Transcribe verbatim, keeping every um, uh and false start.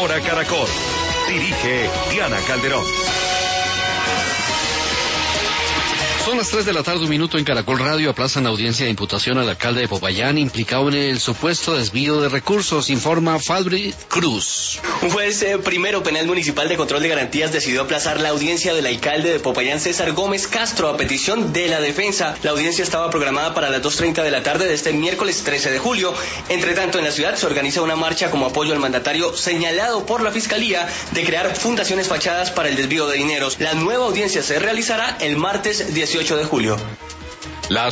Hora Caracol. Dirige Diana Calderón. Son las tres de la tarde, un minuto en Caracol Radio. Aplazan la audiencia de imputación al alcalde de Popayán, implicado en el supuesto desvío de recursos, informa Fabri Cruz. Un juez eh, primero penal municipal de control de garantías decidió aplazar la audiencia del alcalde de Popayán, César Gómez Castro, a petición de la defensa. La audiencia estaba programada para las dos treinta de la tarde de este miércoles trece de julio. Entre tanto, en la ciudad se organiza una marcha como apoyo al mandatario señalado por la Fiscalía de crear fundaciones fachadas para el desvío de dineros. La nueva audiencia se realizará el martes dieciocho de julio.